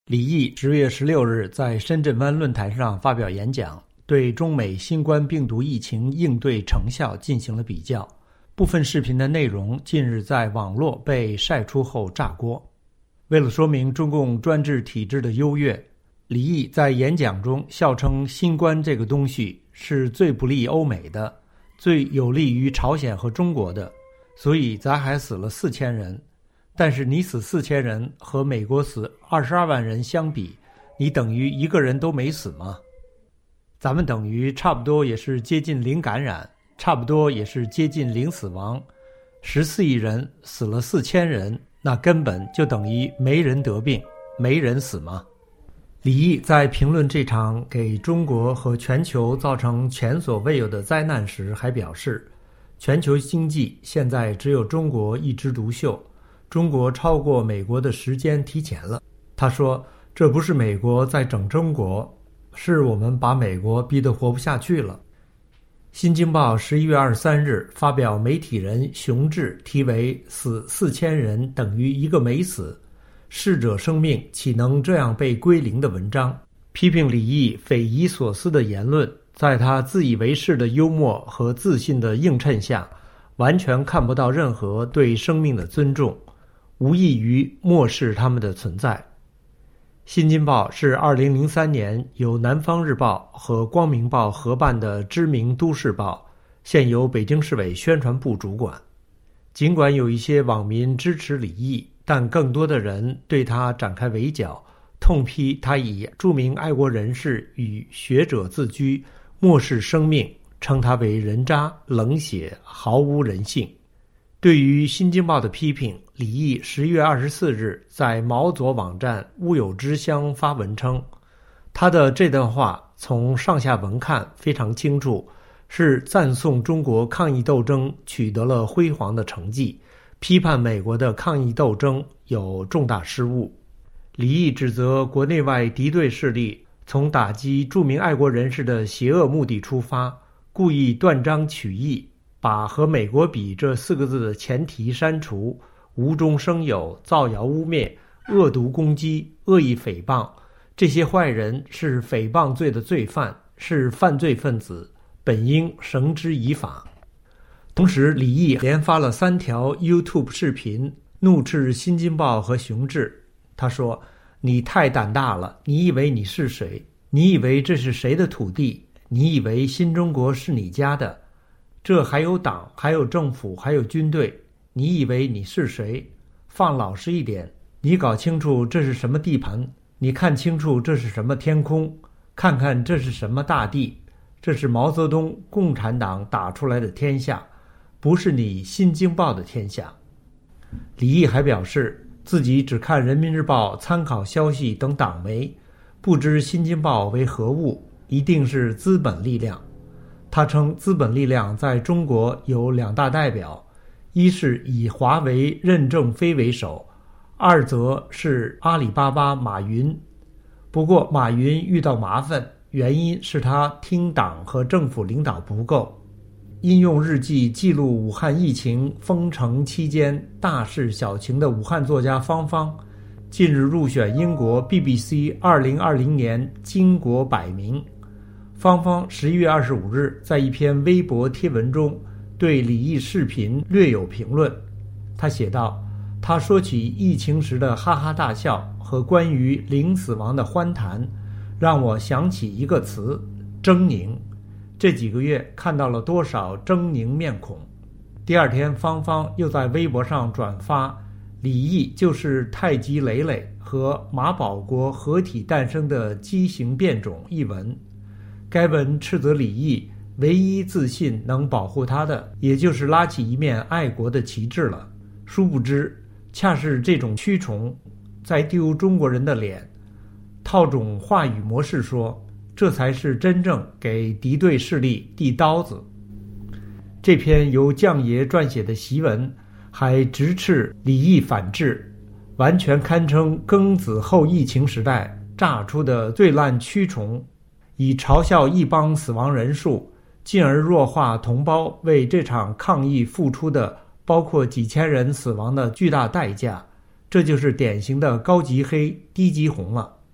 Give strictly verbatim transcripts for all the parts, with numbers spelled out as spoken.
李毅十月十六日在深圳湾论坛上发表演讲，对中美新冠病毒疫情应对成效进行了比较。部分视频的内容近日在网络被晒出后炸锅。为了说明中共专制体制的优越，李毅在演讲中笑称新冠这个东西是最不利欧美的，最有利于朝鲜和中国的，所以咱还死了四千人。但是你死四千人和美国死二十二万人相比，你等于一个人都没死吗？咱们等于差不多也是接近零感染，差不多也是接近零死亡。十四亿人死了四千人，那根本就等于没人得病，没人死吗？李毅在评论这场给中国和全球造成前所未有的灾难时还表示，全球经济现在只有中国一枝独秀，中国超过美国的时间提前了。他说，这不是美国在整中国，是我们把美国逼得活不下去了。新京报十一月二十三日发表媒体人熊志题为死四千人等于一个没死，逝者生命岂能这样被归零的文章，批评李毅匪夷所思的言论，在他自以为是的幽默和自信的映衬下，完全看不到任何对生命的尊重，无异于漠视他们的存在。新京报是二零零三年由南方日报和光明报合办的知名都市报，现由北京市委宣传部主管。尽管有一些网民支持李毅，但更多的人对他展开围剿，痛批他以著名爱国人士与学者自居，漠视生命，称他为人渣、冷血，毫无人性。对于新京报的批评，李毅十月二十四日在毛左网站乌有之乡发文称，他的这段话从上下文看非常清楚，是赞颂中国抗疫斗争取得了辉煌的成绩，批判美国的抗疫斗争有重大失误。李毅指责国内外敌对势力从打击著名爱国人士的邪恶目的出发，故意断章取义，把和美国比这四个字的前提删除，无中生有，造谣污蔑，恶毒攻击，恶意诽谤。这些坏人是诽谤罪的罪犯，是犯罪分子，本应绳之以法。同时，李毅连发了三条 YouTube 视频，怒斥新京报和熊志。他说，你太胆大了，你以为你是谁？你以为这是谁的土地？你以为新中国是你家的？这还有党，还有政府，还有军队，你以为你是谁？放老实一点，你搞清楚这是什么地盘，你看清楚这是什么天空，看看这是什么大地，这是毛泽东共产党打出来的天下，不是你新京报的天下。李毅还表示，自己只看人民日报、参考消息等党媒，不知新京报为何物，一定是资本力量。他称资本力量在中国有两大代表，一是以华为、任正非为首，二则是阿里巴巴马云。不过马云遇到麻烦，原因是他听党和政府领导不够。应用日记记录武汉疫情封城期间大事小情的武汉作家方方，近日入选英国 B B C 二零二零年巾帼百名。方方十一月二十五日在一篇微博贴文中对李毅视频略有评论。他写道，他说起疫情时的哈哈大笑和关于零死亡的欢谈，让我想起一个词，狰狞。这几个月看到了多少狰狞面孔。第二天，方方又在微博上转发李毅就是太极磊磊和马保国合体诞生的畸形变种一文。该文斥责李毅唯一自信能保护他的，也就是拉起一面爱国的旗帜了。殊不知，恰是这种蛆虫在丢中国人的脸。套种话语模式说，这才是真正给敌对势力递刀子。这篇由将爷撰写的檄文还直斥李毅反制，完全堪称庚子后疫情时代炸出的最烂蛆虫，以嘲笑一帮死亡人数，进而弱化同胞为这场抗疫付出的包括几千人死亡的巨大代价。这就是典型的高级黑低级红了。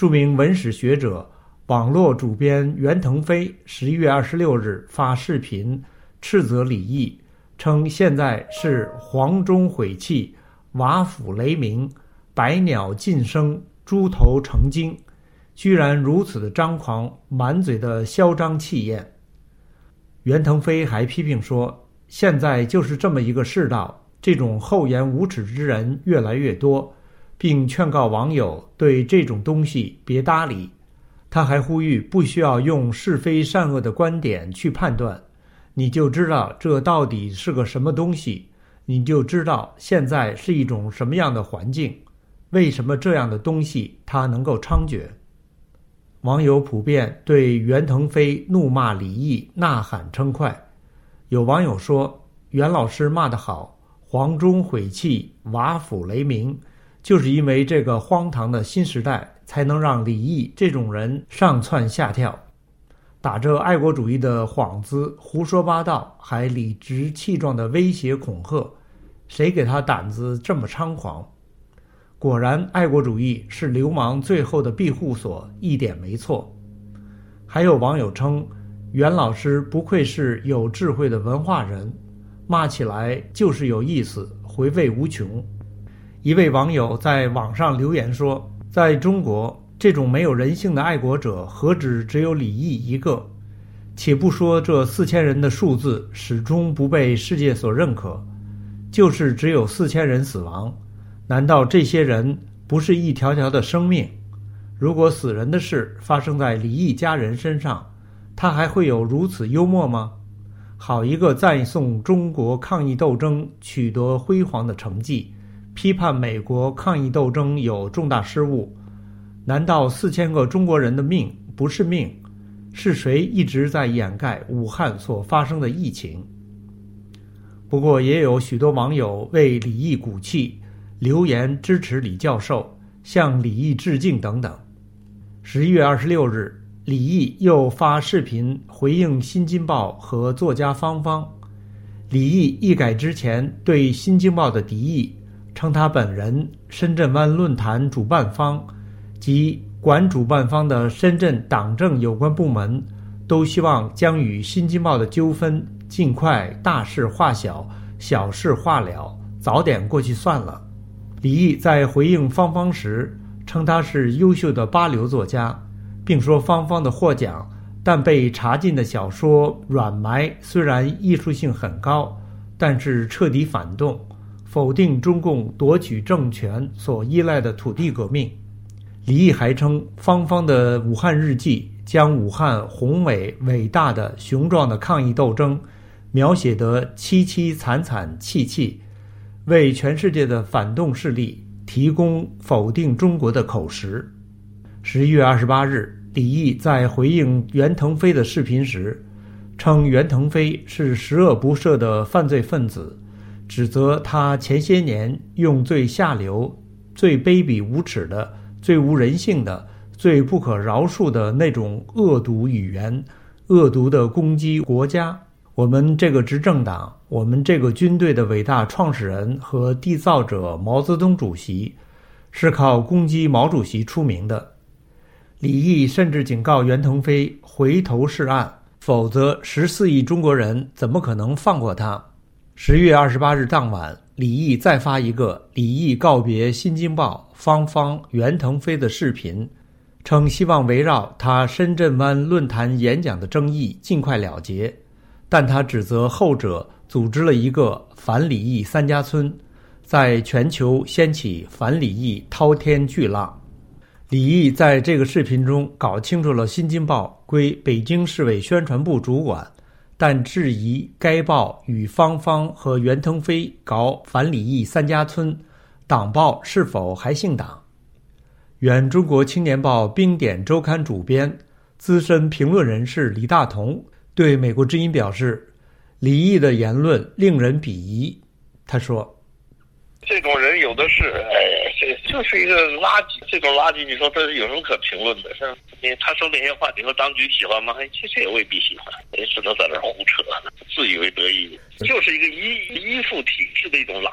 著名文史学者、网络主编袁腾飞十一月二十六日发视频斥责李毅，称现在是黄钟毁弃、瓦釜雷鸣、百鸟尽声、猪头成精，居然如此的张狂，满嘴的嚣张气焰。袁腾飞还批评说，现在就是这么一个世道，这种厚颜无耻之人越来越多，并劝告网友对这种东西别搭理。他还呼吁不需要用是非善恶的观点去判断，你就知道这到底是个什么东西，你就知道现在是一种什么样的环境，为什么这样的东西它能够猖獗。网友普遍对袁腾飞怒骂李毅呐喊称快。有网友说，袁老师骂得好，黄钟毁弃，瓦釜雷鸣，就是因为这个荒唐的新时代才能让李毅这种人上蹿下跳，打着爱国主义的幌子胡说八道，还理直气壮的威胁恐吓，谁给他胆子这么猖狂？果然爱国主义是流氓最后的庇护所，一点没错。还有网友称，袁老师不愧是有智慧的文化人，骂起来就是有意思，回味无穷。一位网友在网上留言说，在中国这种没有人性的爱国者何止只有李毅一个，且不说这四千人的数字始终不被世界所认可，就是只有四千人死亡，难道这些人不是一条条的生命？如果死人的事发生在李毅家人身上，他还会有如此幽默吗？好一个赞颂中国抗疫斗争取得辉煌的成绩，批判美国抗疫斗争有重大失误。难道四千个中国人的命不是命？是谁一直在掩盖武汉所发生的疫情？不过也有许多网友为李毅鼓气，留言支持李教授，向李毅致敬等等。十一月二十六日，李毅又发视频回应《新京报》和作家方方。李毅一改之前对《新京报》的敌意，称他本人、深圳湾论坛主办方及管主办方的深圳党政有关部门都希望将与《新京报》的纠纷尽快大事化小，小事化了，早点过去算了。李毅在回应方方时称他是优秀的八流作家，并说方方的获奖但被查禁的小说《软埋》虽然艺术性很高，但是彻底反动，否定中共夺取政权所依赖的土地革命。李毅还称方方的《武汉日记》将武汉宏伟伟大的雄壮的抗疫斗争描写得凄凄惨惨戚戚，为全世界的反动势力提供否定中国的口实。十一月二十八日，李毅在回应袁腾飞的视频时称袁腾飞是十恶不赦的犯罪分子，指责他前些年用最下流、最卑鄙无耻的、最无人性的、最不可饶恕的那种恶毒语言，恶毒的攻击国家。我们这个执政党，我们这个军队的伟大创始人和缔造者毛泽东主席，是靠攻击毛主席出名的。李毅甚至警告袁腾飞回头是岸，否则十四亿中国人怎么可能放过他？十月二十八日当晚，李毅再发一个李毅告别《新京报》方方袁腾飞的视频，称希望围绕他深圳湾论坛演讲的争议尽快了结，但他指责后者组织了一个反李毅三家村，在全球掀起反李毅滔天巨浪。李毅在这个视频中搞清楚了《新京报》归北京市委宣传部主管，但质疑该报与方方和袁腾飞搞反李毅三家村，党报是否还姓党？原中国青年报冰点周刊主编、资深评论人士李大同对美国之音表示，李毅的言论令人鄙夷。他说， 这种人有的是，哎，这就是一个垃圾。这种垃圾，你说这有什么可评论的？是，他说那些话，你说当局喜欢吗？其实也未必喜欢，也只能在那儿胡扯，自以为得意，就是一个依依附体制的一种垃圾。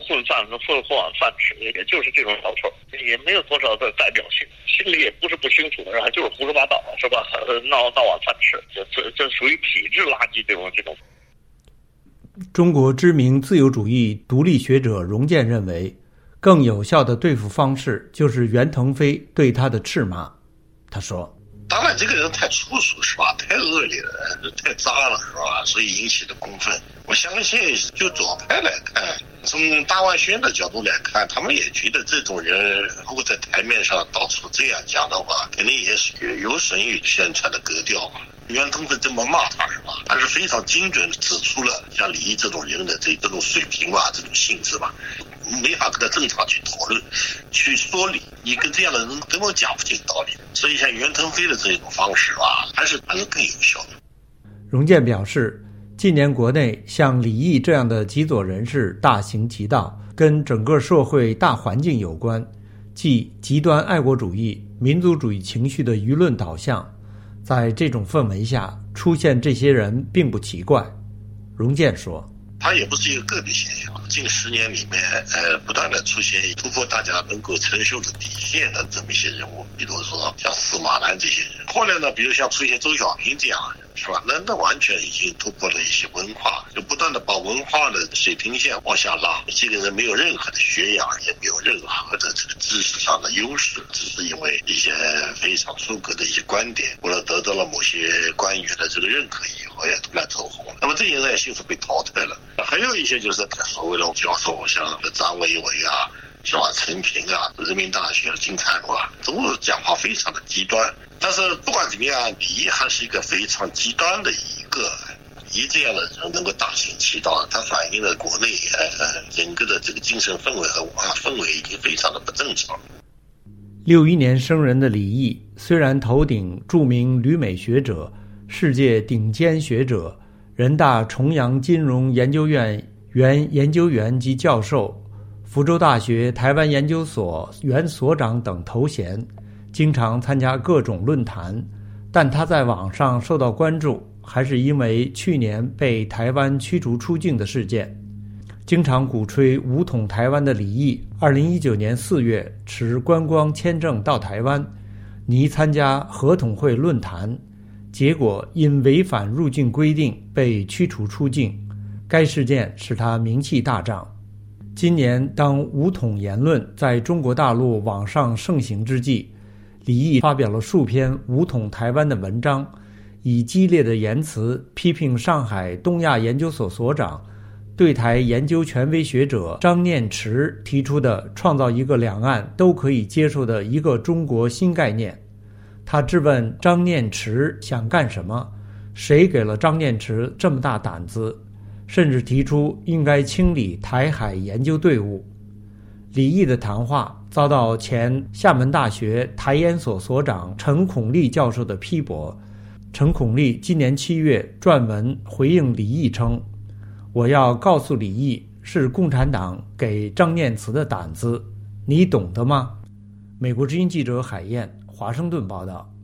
混饭混混碗饭吃，也就是这种小丑，也没有多少的代表性，心里也不是不清楚，然后就是胡说八道，是吧？闹闹碗饭吃，这这属于体制垃圾这种这种。 中国知名自由主义独立学者荣建认为，更有效的对付方式就是袁腾飞对他的斥骂。他说：“ 当然，这个人太粗俗是吧？太恶劣了，太渣了是吧？所以引起的公愤。我相信，就左派来看，从大万轩的角度来看，他们也觉得这种人如果在台面上到处这样讲的话，肯定也是有损于宣传的格调嘛。袁腾飞这么骂他是吧？他是非常精准指出了像李毅这种人的这这种水平吧，这种性质吧。”没法跟他正常去讨论去说理，你跟这样的人根本讲不进道理，所以像袁腾飞的这种方式吧，还是还是更有效的。 荣建表示，近年国内像李毅这样的极左人士大行其道，跟整个社会大环境有关，即极端爱国主义、民族主义情绪的舆论导向。在这种氛围下出现这些人并不奇怪。荣建说， 它也不是一个个别现象，近十年里面，呃，不断的出现突破大家能够承受的底线的这么一些人物，比如说像司马南这些人。后来呢，比如像出现周小平这样的人，是吧？那那完全已经突破了一些文化，就不断的把文化的水平线往下拉。这个人没有任何的学养，也没有任何的这个知识上的优势，只是因为一些非常出格的一些观点，或者得到了某些官员的这个认可以后，也突然走红。那么这些人也迅速被淘汰了。还有一些就是所谓的教授，像张维伟啊，是吧？陈平啊，人民大学的金灿儒啊，都讲话非常的极端。但是不管怎么样，李毅还是一个非常极端的一个，以这样的人能够大行其道，它反映了国内呃整个的这个精神氛围和文化氛围已经非常的不正常。 六一年生人的李毅，虽然头顶著名旅美学者、世界顶尖学者、人大重阳金融研究院原研究员及教授、福州大学台湾研究所原所长等头衔，经常参加各种论坛，但他在网上受到关注，还是因为去年被台湾驱逐出境的事件。经常鼓吹武统台湾的李毅，二零一九年四月持观光签证到台湾，拟参加合统会论坛，结果因违反入境规定被驱逐出境。该事件使他名气大涨。今年当武统言论在中国大陆网上盛行之际，李毅发表了数篇武统台湾的文章，以激烈的言辞批评上海东亚研究所所长、对台研究权威学者张念池提出的创造一个两岸都可以接受的一个中国新概念。他质问张念池想干什么，谁给了张念池这么大胆子，甚至提出应该清理台海研究队伍。李毅的谈话遭到前厦门大学台研所所长陈孔立教授的批驳。陈孔立今年七月撰文回应李毅称，我要告诉李毅，是共产党给张念慈的胆子，你懂得吗？美国之音记者海燕华盛顿报道。